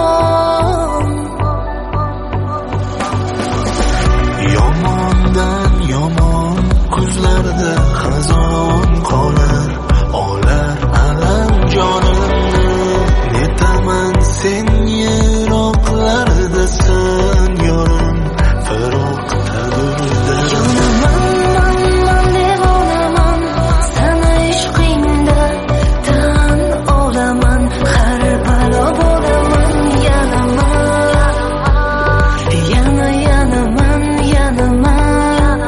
Yomondan yomon kuzlarda xazon qolar, olar alam jonimni. Netaman sen yiroqlardasan yorim, firoqdadirda. Yonaman devonaman sana ishqingda, tan olaman, har balo bo'laman. Yanaman, yanaman.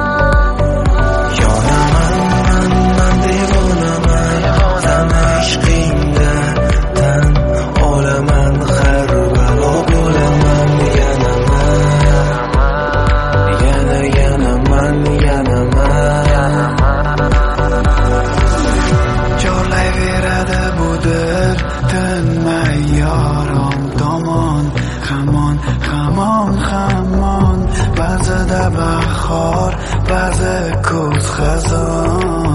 Yonaman devonaman sana ishqingda, tan olaman, har balo bo'laman. Chorlayveradi bu dil, tinmay yorim tomon. Hamon, ba'zida bahor, ba'zi kuz xazon.